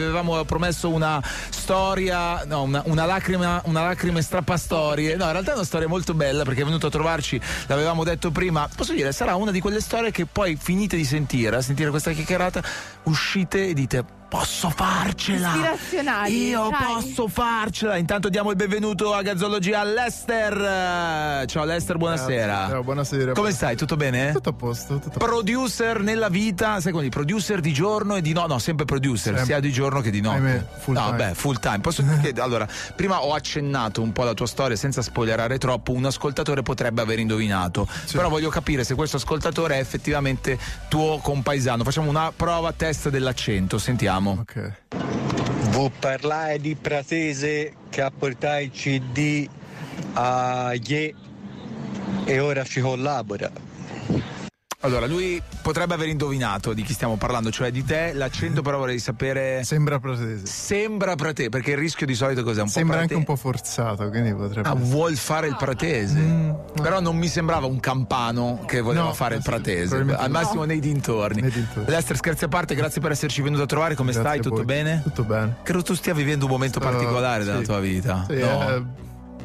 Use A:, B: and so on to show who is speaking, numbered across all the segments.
A: avevamo promesso una storia, no, una lacrima e strappastorie. No, in realtà è una storia molto bella perché è venuto a trovarci, l'avevamo detto prima. Posso dire, sarà una di quelle storie che poi finite di sentire questa chiacchierata, uscite e dite: posso farcela,
B: ispirazionali,
A: io
B: dai.
A: posso farcela. Intanto diamo il benvenuto a Gazzologia a Lester. Ciao Lester, buonasera.
C: Ciao, buonasera.
A: Come stai? Tutto bene?
C: Tutto a posto, tutto a posto.
A: Producer nella vita, sai come, producer di giorno e di no, sempre producer,
C: Sempre.
A: sia di giorno che di notte.
C: Ahimè, full
A: no,
C: time.
A: beh, full time. Posso dire che, allora, prima ho accennato un po' la tua storia senza spoilerare troppo, un ascoltatore potrebbe aver indovinato,
C: Sì.
A: però voglio capire se questo ascoltatore è effettivamente tuo compaesano. Facciamo una prova test dell'accento, sentiamo.
C: Ok.
D: Vuoi parlare di Pratese che ha portato il CD a Ye e ora ci collabora?
A: Allora, lui potrebbe aver indovinato di chi stiamo parlando, cioè di te, l'accento però vorrei sapere.
C: Sembra pratese.
A: Sembra Pratese, perché il rischio di solito cos'è?
C: Sembra anche un po' forzato, quindi potrebbe essere.
A: Vuol fare il pratese, però non mi sembrava un campano che voleva
C: No,
A: fare il pratese,
C: probabilmente
A: al
C: no.
A: massimo nei dintorni.
C: Nei dintorni.
A: Lester, scherzi a parte, grazie per esserci venuto a trovare. Come
C: Grazie
A: stai?
C: a
A: Tutto
C: voi.
A: bene?
C: Tutto bene.
A: Credo tu stia vivendo un momento particolare della
C: Sì.
A: tua vita.
C: Sì,
A: No?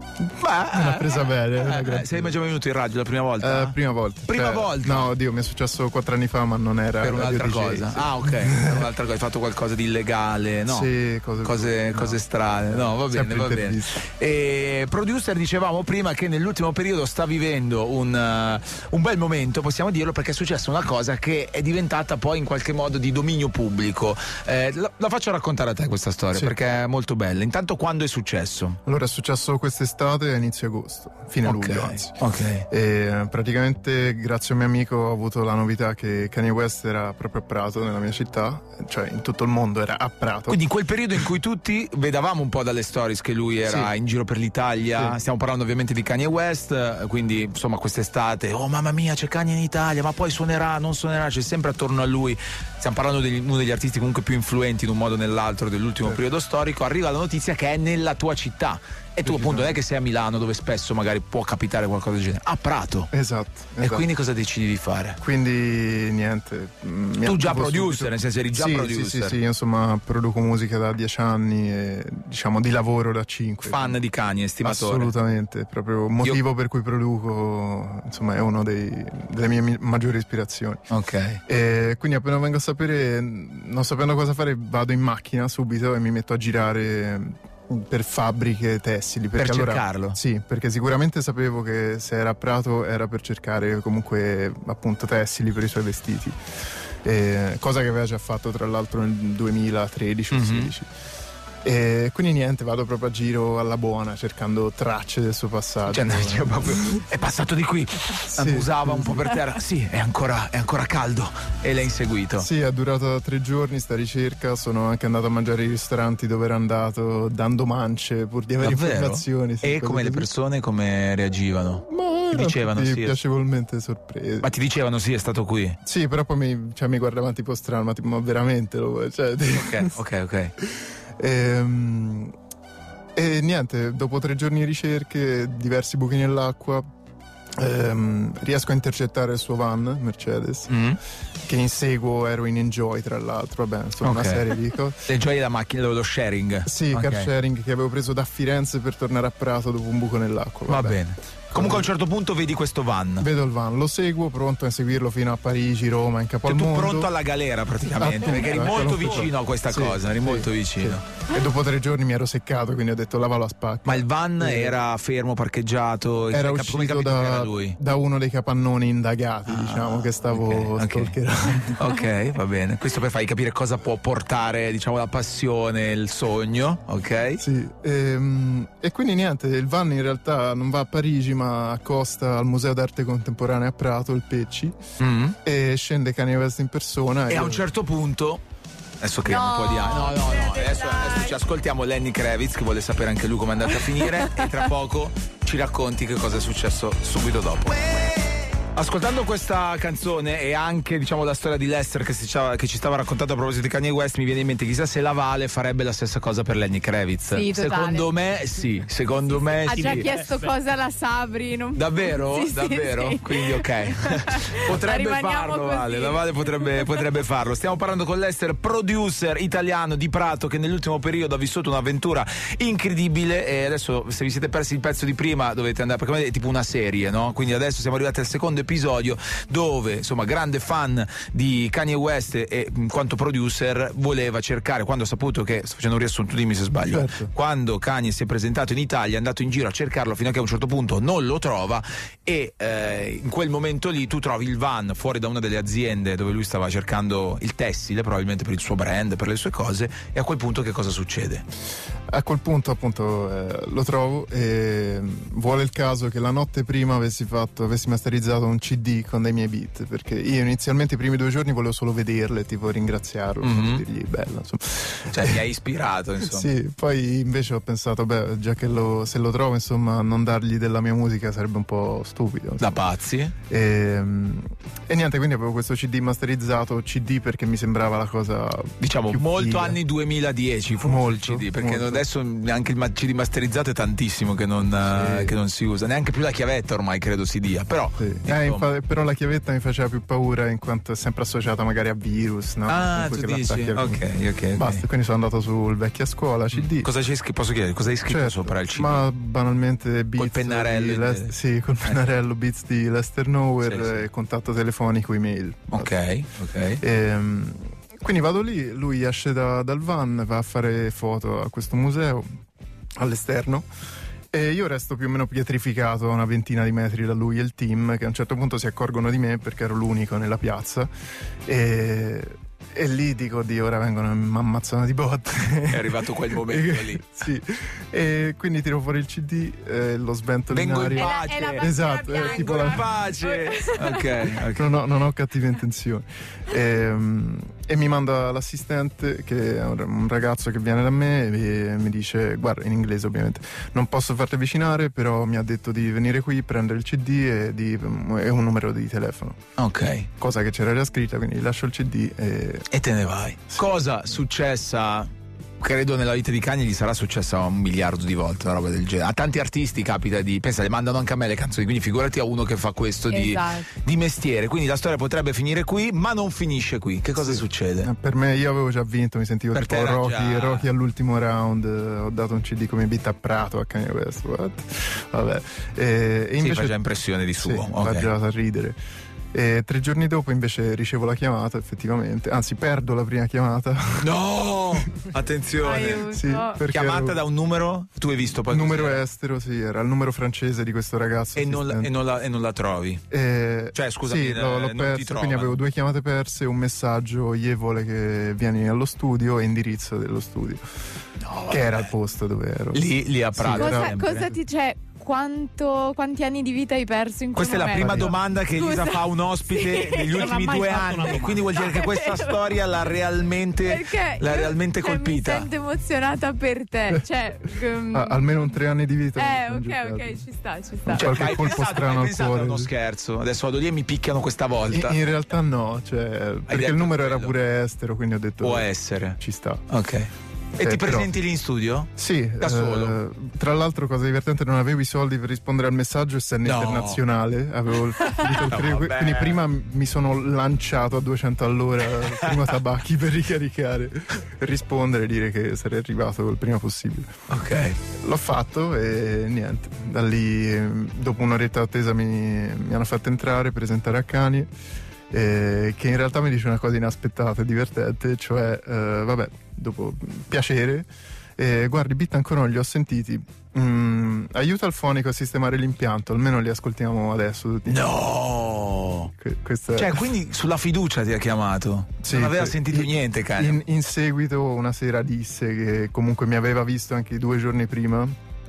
C: l'ha presa bene.
A: Sei mai già venuto in radio la prima volta?
C: Prima volta.
A: Prima volta?
C: No, oddio, mi è successo 4 anni fa, ma non era
A: Per un'altra
C: Radio DJ,
A: cosa.
C: sì.
A: Ah, ok. Per un'altra cosa. Hai fatto qualcosa di illegale, no?
C: Sì,
A: cose strane. No, va bene,
C: Sempre
A: va bene.
C: interviste.
A: E producer, dicevamo prima che nell'ultimo periodo sta vivendo un bel momento, possiamo dirlo, perché è successa una cosa che è diventata poi in qualche modo di dominio pubblico. La faccio raccontare a te questa storia,
C: Sì.
A: perché è molto bella. Intanto, quando è successo?
C: Allora, è successo quest'estate a inizio agosto, fine luglio anzi.
A: Ok.
C: E praticamente grazie a un mio amico ho avuto la novità che Kanye West era proprio a Prato, nella mia città, cioè in tutto il mondo era a Prato.
A: Quindi quel periodo in cui tutti vedavamo un po' dalle stories che lui era
C: Sì.
A: in giro per l'Italia,
C: Sì.
A: stiamo parlando ovviamente di Kanye West, quindi insomma quest'estate, oh mamma mia c'è Kanye in Italia, ma poi suonerà, non suonerà, c'è sempre attorno a lui, stiamo parlando di uno degli artisti comunque più influenti in un modo o nell'altro dell'ultimo
C: Sì.
A: periodo storico, arriva la notizia che è nella tua città e tu appunto non è che sei a Milano dove spesso magari può capitare qualcosa del genere, a Prato.
C: Esatto.
A: E quindi cosa decidi di fare?
C: Quindi niente.
A: Tu già producer, nel senso eri già
C: sì,
A: producer.
C: Sì, io insomma produco musica da 10 anni e diciamo di lavoro da 5.
A: Fan di Kanye, estimatore.
C: Assolutamente, proprio motivo per cui produco, insomma è uno delle mie maggiori ispirazioni.
A: Ok.
C: E quindi appena vengo a sapere, non sapendo cosa fare, vado in macchina subito e mi metto a girare per fabbriche tessili.
A: Per
C: Perché allora,
A: cercarlo?
C: sì, perché sicuramente sapevo che se era a Prato era per cercare comunque appunto tessili per i suoi vestiti, cosa che aveva già fatto tra l'altro nel 2013 o 2016. E quindi niente, vado proprio a giro alla buona cercando tracce del suo passaggio.
A: Cioè, proprio, è passato di qui, annusava un po' per terra, sì, è ancora caldo, e l'hai inseguito.
C: Sì, è durata 3 giorni sta ricerca, sono anche andato a mangiare ai ristoranti dove era andato, dando mance pur di avere
A: Davvero?
C: informazioni. sì,
A: E come le
C: così.
A: persone come reagivano?
C: Ma
A: Ti
C: erano
A: dicevano
C: tutti
A: sì.
C: piacevolmente sorpresi.
A: Ma ti dicevano sì, è stato qui.
C: Sì, però poi mi guardavano tipo strano, ma, tipo, ma veramente lo vuoi? Cioè,
A: Ok.
C: E niente, dopo 3 giorni di ricerche, diversi buchi nell'acqua, riesco a intercettare il suo van Mercedes, che inseguo, ero in Enjoy tra l'altro, vabbè, insomma una serie di cose.
A: Enjoy la macchina, lo sharing.
C: Sì,
A: Ok.
C: car sharing che avevo preso da Firenze per tornare a Prato dopo un buco nell'acqua.
A: Va
C: vabbè.
A: bene. Comunque a un certo punto vedi questo van.
C: Vedo il van, lo seguo, pronto a inseguirlo fino a Parigi, Roma, in capo
A: Cioè,
C: al
A: tu
C: mondo.
A: pronto alla galera praticamente,
C: Appunto,
A: perché eri
C: ecco,
A: molto
C: l'ho
A: vicino
C: fatto.
A: a questa
C: Sì,
A: cosa, eri
C: sì,
A: molto
C: sì.
A: vicino.
C: E dopo 3 giorni mi ero seccato, quindi ho detto lavalo a spacca.
A: Ma il van era fermo, parcheggiato?
C: Era
A: Come
C: uscito
A: capito che era lui?
C: da uno dei capannoni indagati, diciamo, che stavo
A: ok.
C: stalkerando.
A: Ok, va bene. Questo per fargli capire cosa può portare, diciamo, la passione, il sogno, ok?
C: Sì, e quindi niente, il van in realtà non va a Parigi ma accosta al Museo d'Arte Contemporanea a Prato, il Pecci, e scende Kanye West in persona.
A: E a un certo punto, adesso creiamo un po' di no, adesso ci ascoltiamo Lenny Kravitz che vuole sapere anche lui come è andata a finire e tra poco ci racconti che cosa è successo subito dopo. Ascoltando questa canzone e anche diciamo la storia di Lester che ci stava raccontando a proposito di Kanye West, mi viene in mente chissà se la Vale farebbe la stessa cosa per Lenny Kravitz.
B: Sì,
A: secondo me sì, secondo me
B: ha
A: sì.
B: già chiesto cosa la Sabri, non...
A: Davvero?
B: Sì,
A: Davvero?
B: sì.
A: Quindi ok. Potrebbe farlo,
B: così.
A: Vale. La Vale potrebbe farlo. Stiamo parlando con Lester, producer italiano di Prato, che nell'ultimo periodo ha vissuto un'avventura incredibile e adesso se vi siete persi il pezzo di prima dovete andare, perché è tipo una serie, no? Quindi adesso siamo arrivati al secondo episodio dove insomma grande fan di Kanye West e in quanto producer voleva cercare, quando ha saputo che, sto facendo un riassunto, dimmi se sbaglio,
C: certo.
A: Quando Kanye si è presentato in Italia è andato in giro a cercarlo fino a che a un certo punto non lo trova e in quel momento lì tu trovi il van fuori da una delle aziende dove lui stava cercando il tessile, probabilmente per il suo brand, per le sue cose, e a quel punto che cosa succede?
C: A quel punto appunto lo trovo e vuole il caso che la notte prima avessi masterizzato un CD con dei miei beat, perché io inizialmente i primi 2 giorni volevo solo vederle, tipo ringraziarlo, dirgli bella, insomma.
A: Cioè mi hai ispirato, insomma.
C: Sì, poi invece ho pensato, già che se lo trovo, insomma, non dargli della mia musica sarebbe un po' stupido, insomma.
A: Da pazzi.
C: E niente, quindi avevo questo CD masterizzato, CD perché mi sembrava la cosa
A: diciamo
C: più
A: molto
C: figa.
A: Anni 2010 forse
C: Molto,
A: il CD, perché
C: molto.
A: adesso anche il CD masterizzato è tantissimo che non si usa, neanche più la chiavetta ormai credo si dia, però
C: sì. Però la chiavetta mi faceva più paura in quanto è sempre associata magari a virus, no?
A: tu
C: Che
A: dici? Ok.
C: Basta, quindi sono andato sul vecchia scuola CD.
A: Cosa c'è scritto? Posso chiedere? Cosa hai scritto
C: Certo,
A: sopra il CD?
C: ma banalmente beats
A: Col pennarello
C: sì, col pennarello, beats di Lester Nowhere,
A: sì.
C: Contatto telefonico, email.
A: Ok.
C: Quindi vado lì, lui esce dal van, va a fare foto a questo museo all'esterno e io resto più o meno pietrificato a una ventina di metri da lui e il team, che a un certo punto si accorgono di me perché ero l'unico nella piazza e lì dico, Dio, ora vengono e mi ammazzano di botte.
A: È arrivato quel momento lì.
C: Sì, e quindi tiro fuori il CD, lo sventolo
A: Vengo
C: in
A: in
C: aria.
A: pace.
B: È la
C: Esatto,
B: bianca.
C: tipo la
A: pace. Ok.
C: Non ho cattive intenzioni. E mi manda l'assistente, che è un ragazzo che viene da me e mi dice, guarda, in inglese ovviamente, non posso farti avvicinare, però mi ha detto di venire qui, prendere il CD e un numero di telefono.
A: Ok.
C: Cosa che c'era già scritta, quindi lascio il CD
A: E te ne vai. Cosa successa? Credo nella vita di Kanye gli sarà successa 1 miliardo di volte una roba del genere. A tanti artisti capita pensa, le mandano anche a me le canzoni, quindi figurati a uno che fa questo
B: Esatto.
A: di mestiere. Quindi la storia potrebbe finire qui, ma non finisce qui. Che cosa succede?
C: per me, io avevo già vinto, mi sentivo
A: Per
C: tipo
A: te era
C: Rocky
A: già-
C: all'ultimo round, ho dato un CD come beat a Prato a Kanye West, what? Vabbè. E
A: Sì,
C: invece
A: fa già impressione di suo.
C: sì,
A: Ok.
C: va già a ridere. E 3 giorni dopo invece ricevo la chiamata, effettivamente, anzi perdo la prima chiamata.
A: No! Attenzione.
B: Aiuto.
C: Sì, perché
A: Chiamata
C: ero-
A: da un numero? Tu hai visto poi
C: numero
A: cos'era?
C: estero, sì, era il numero francese di questo ragazzo.
A: E non
C: assistente.
A: la trovi.
C: Cioè,
A: scusami,
C: sì, l'ho
A: non ti
C: perso,
A: trova.
C: quindi avevo 2 chiamate perse, un messaggio, gli vuole che vieni allo studio e indirizzo dello studio,
A: No,
C: che era il
A: vabbè.
C: posto dove ero.
A: Lì a Prato.
C: Sì,
B: Cosa ti c'è? Quanti anni di vita hai perso in quel
A: Questa è la
B: momento?
A: prima domanda che Elisa
B: Scusa.
A: fa a un ospite
B: Sì.
A: negli
E: Non
A: ultimi
E: ha mai
A: 2
E: fatto una
A: anni.
E: domanda.
A: Quindi vuol dire che
B: È
A: questa
B: vero.
A: storia l'ha realmente
B: Perché
A: colpita.
B: mi sento emozionata per te. Cioè,
C: Almeno un 3 anni di vita.
B: ok, ci sta.
C: Qualche
A: hai
C: colpo
A: pensato,
C: strano
A: hai
C: al
A: pensato
C: cuore.
A: a uno scherzo. Adesso vado lì e mi picchiano questa volta.
C: In realtà no, perché
A: detto
C: il numero era
A: quello.
C: pure estero, quindi ho detto
A: Può essere.
C: ci sta.
A: Ok. E ti
C: però-
A: presenti lì in studio?
C: Sì,
A: Da solo?
C: tra l'altro, cosa divertente, non avevo i soldi per rispondere al messaggio, essendo
A: No.
C: internazionale. Avevo finito il
A: No, vabbè.
C: quindi prima mi sono lanciato a 200 all'ora prima tabacchi per ricaricare, per rispondere e dire che sarei arrivato il prima possibile.
A: Ok.
C: L'ho fatto e niente. Da lì, dopo un'oretta d'attesa, mi hanno fatto entrare, presentare a Kanye. Che in realtà mi dice una cosa inaspettata e divertente, cioè dopo piacere, guardi, beat ancora non li ho sentiti, aiuta il fonico a sistemare l'impianto, almeno li ascoltiamo adesso tutti.
A: No!
C: Questa
A: Cioè, quindi sulla fiducia ti ha chiamato?
C: Sì,
A: non aveva
C: que-
A: sentito niente, Kanye.
C: in seguito una sera disse che comunque mi aveva visto anche 2 giorni prima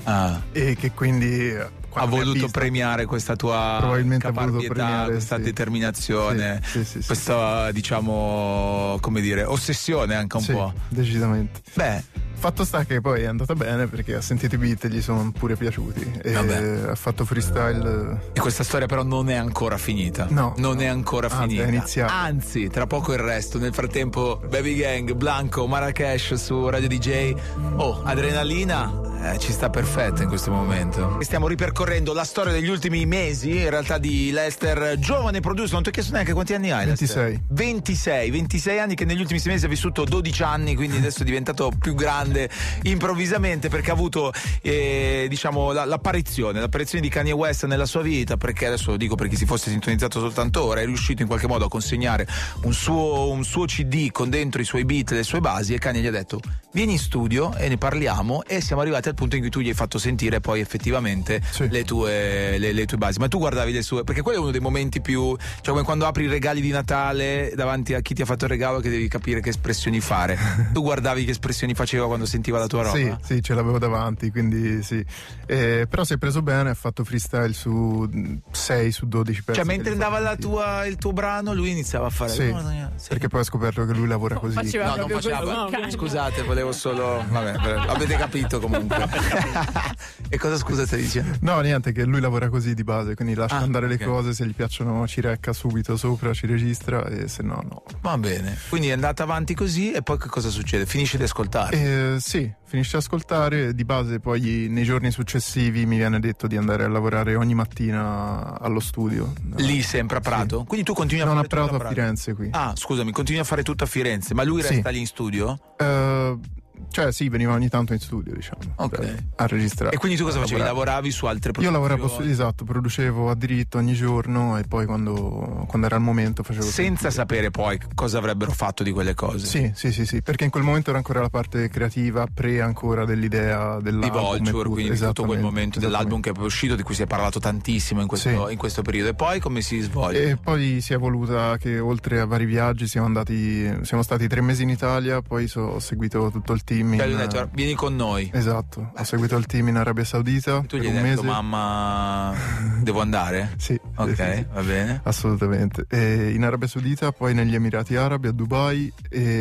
C: e che quindi
A: Ha voluto premiare questa tua
C: probabilmente ha voluto
A: caparbietà,
C: premiare,
A: questa
C: sì.
A: determinazione,
C: Sì.
A: questa, diciamo, come dire, ossessione anche un
C: Sì,
A: po'.
C: decisamente.
A: Beh,
C: Fatto sta che poi è andata bene perché ha sentito i beat e gli sono pure piaciuti e ha fatto freestyle.
A: E questa storia però non è ancora finita.
C: No.
A: Non è ancora finita.
C: È iniziata.
A: Anzi, tra poco il resto. Nel frattempo Baby Gang, Blanco, Marrakesh su Radio DJ. Oh, Adrenalina. Ci sta perfetta in questo momento. Stiamo ripercorrendo la storia degli ultimi mesi, in realtà, di Lester, giovane producer. Non ti ho chiesto neanche quanti anni hai.
C: 26.
A: 26 anni, che negli ultimi 6 mesi ha vissuto 12 anni, quindi adesso è diventato più grande improvvisamente perché ha avuto diciamo l'apparizione di Kanye West nella sua vita, perché adesso lo dico per chi si fosse sintonizzato soltanto ora, è riuscito in qualche modo a consegnare un suo CD con dentro i suoi beat, le sue basi, e Kanye gli ha detto vieni in studio e ne parliamo, e siamo arrivati al punto in cui tu gli hai fatto sentire poi effettivamente le tue basi. Ma tu guardavi le sue, perché quello è uno dei momenti più, cioè come quando apri i regali di Natale davanti a chi ti ha fatto il regalo, che devi capire che espressioni fare. Tu guardavi che espressioni faceva quando sentiva la tua roba?
C: Sì, ce l'avevo davanti, quindi sì. Però si è preso bene, ha fatto freestyle su 6 su 12 pezzi.
A: Cioè mentre andava il tuo brano lui iniziava a fare
C: sì, perché poi ha scoperto che lui lavora così.
B: Faceva
A: non faceva.
B: così.
A: Scusate, volevo solo avete capito comunque. E cosa, scusa, stai dicendo?
C: No, niente, che lui lavora così di base, quindi lascia andare le cose, se gli piacciono ci recca subito sopra, ci registra, e se no no.
A: Va bene, quindi è andata avanti così, e poi che cosa succede? Finisce di ascoltare?
C: Sì, finisce di ascoltare, di base poi nei giorni successivi mi viene detto di andare a lavorare ogni mattina allo studio.
A: Lì sempre a Prato?
C: Sì.
A: Quindi tu continui a
C: non
A: fare
C: a Prato,
A: tutto
C: a Firenze qui.
A: Ah, scusami, continui a fare tutto a Firenze, ma lui resta lì in studio?
C: Cioè sì, veniva ogni tanto in studio, diciamo, a registrare.
A: E quindi tu cosa facevi? Lavoravi su altre produzioni?
C: Io lavoravo producevo a diritto ogni giorno, e poi quando era il momento facevo
A: senza sapere poi cosa avrebbero fatto di quelle cose.
C: Sì, perché in quel momento era ancora la parte creativa, ancora dell'idea dell'album
A: di Vulture, quindi di tutto quel momento dell'album che è poi uscito, di cui si è parlato tantissimo in questo periodo. E poi come si svolge?
C: E poi si è evoluta che oltre a vari viaggi siamo stati 3 mesi in Italia, poi ho seguito tutto il team.
A: Gli ho detto vieni con noi.
C: Esatto, ho seguito il team in Arabia Saudita.
A: Tu gli hai detto mamma devo andare?
C: Sì.
A: Ok,
C: sì.
A: Va bene.
C: Assolutamente. In Arabia Saudita, poi negli Emirati Arabi, a Dubai,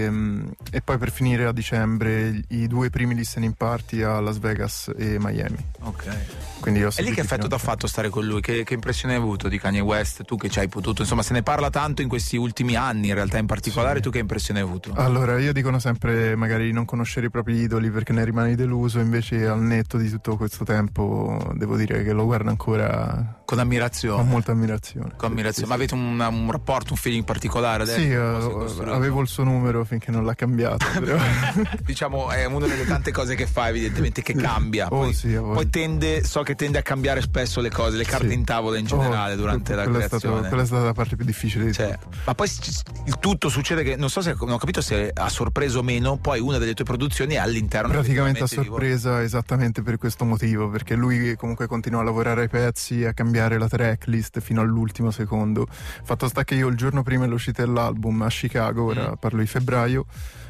C: e poi per finire a dicembre i 2 primi listening party a Las Vegas e Miami.
A: Ok.
C: Quindi
A: e lì che effetto ti ha fatto stare con lui? Che impressione hai avuto di Kanye West? Tu che ci hai potuto, insomma, se ne parla tanto in questi ultimi anni, in realtà in particolare, tu che impressione hai avuto?
C: Allora, io dicono sempre magari non conoscere i propri idoli perché ne rimani deluso, invece al netto di tutto questo tempo devo dire che lo guardo ancora
A: con ammirazione.
C: Con molta ammirazione.
A: Con ammirazione. Sì. Ma avete un rapporto, un feeling particolare adesso?
C: Sì, avevo il suo numero finché non l'ha cambiato. Però.
A: Diciamo, è una delle tante cose che fa, evidentemente, che cambia. Poi so che tende a cambiare spesso le cose, le carte in tavola in generale durante la creazione.
C: Quella è stata la parte più difficile di tutto.
A: Ma poi il tutto succede che, non ho capito se ha sorpreso o meno, poi una delle tue produzioni è all'interno.
C: Praticamente a sorpresa, esattamente per questo motivo, perché lui comunque continua a lavorare ai pezzi, a cambiare la tracklist fino all'ultimo secondo. Fatto sta che io il giorno prima dell'uscita dell'album a Chicago, ora parlo di febbraio,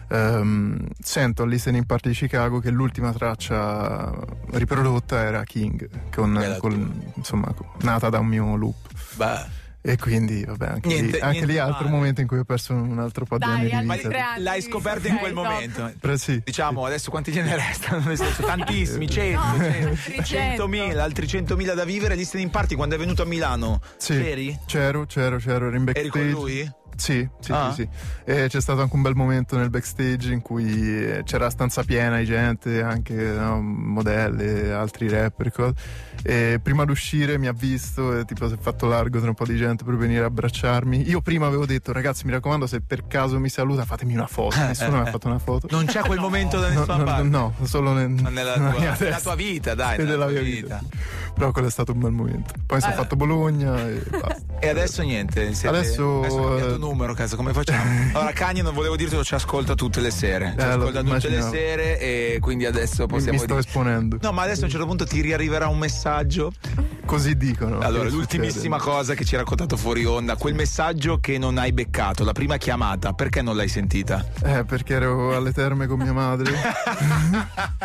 C: sento al listening party di Chicago che l'ultima traccia riprodotta era King, insomma, nata da un mio loop.
A: Beh.
C: E quindi vabbè, anche lì altro momento in cui ho perso un altro po' di anni di vita.
A: L'hai scoperto in quel momento.
C: Sì.
A: Diciamo, adesso quanti ce ne restano? Tantissimi, 100.000, altri 100.000 da vivere. Listening party quando è venuto a Milano.
C: Sì.
A: C'eri?
C: C'ero in backstage.
A: Eri con lui?
C: Sì. E c'è stato anche un bel momento nel backstage in cui c'era la stanza piena di gente, anche modelle, altri rapper, cose. E prima di uscire mi ha visto e tipo si è fatto largo tra un po' di gente per venire a abbracciarmi. Io prima avevo detto ragazzi, mi raccomando, se per caso mi saluta fatemi una foto. Nessuno mi ha fatto una foto.
A: Non c'è quel momento da nessuna parte?
C: No, solo
A: nella tua vita, dai.
C: Nella mia vita. Però quello è stato un bel momento. Poi si è fatto Bologna e basta.
A: E adesso niente.
C: Adesso
A: è cambiato numero, cazzo, come facciamo? Allora Kanye, non volevo dirtelo, ci ascolta tutte le sere. Ci ascolta tutte le sere, e quindi adesso possiamo.
C: Mi sto esponendo.
A: No, ma adesso a un certo punto ti riarriverà un messaggio.
C: Così dicono.
A: Allora, l'ultimissima cosa che ci hai raccontato fuori onda, quel messaggio che non hai beccato, la prima chiamata, perché non l'hai sentita?
C: Perché ero alle terme con mia madre.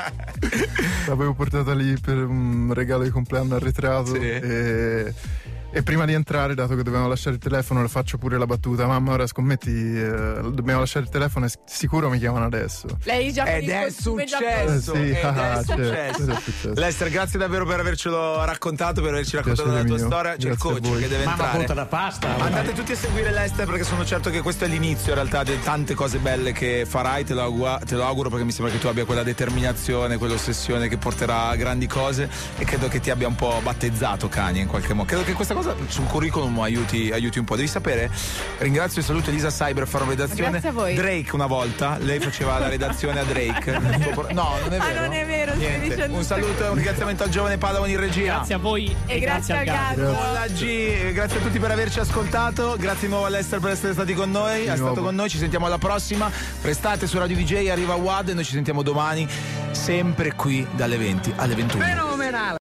C: L'avevo portata lì per un regalo di compleanno arretrato.
A: Sì.
C: E prima di entrare, dato che dovevamo lasciare il telefono, le faccio pure la battuta: mamma, ora scommetti, dobbiamo lasciare il telefono e sicuro mi chiamano adesso.
B: Lei già con
A: Ed
B: il
A: è
B: costume già
A: successo,
C: Sì,
A: ed è
C: certo,
A: successo. Lester, grazie davvero per avercelo raccontato, per averci raccontato la tua
C: mio.
A: storia. C'è il
C: Grazie a
A: coach
C: voi.
A: che deve
E: Mamma
A: entrare.
E: conta da pasta.
A: Andate tutti a seguire Lester, perché sono certo che questo è l'inizio in realtà di tante cose belle che farai. Te lo auguro, perché mi sembra che tu abbia quella determinazione, quell'ossessione che porterà a grandi cose, e credo che ti abbia un po' battezzato Kanye in qualche modo. Credo che questa cosa sul curriculum aiuti un po'. Devi sapere, ringrazio e saluto Elisa Cyber, farò redazione.
B: Grazie a voi.
A: Drake una volta, lei faceva la redazione a Drake. No, non è vero.
B: non è vero, stai
A: Niente.
B: dicendo
A: Un saluto e un ringraziamento al giovane Padawan in regia.
E: Grazie a voi
B: E grazie al gatto.
A: Con la G, grazie a tutti per averci ascoltato, grazie di nuovo a Lester per essere stati con noi, è stato con noi, ci sentiamo alla prossima, restate su Radio DJ, arriva WAD e noi ci sentiamo domani sempre qui dalle 20 alle 21.
E: fenomenale.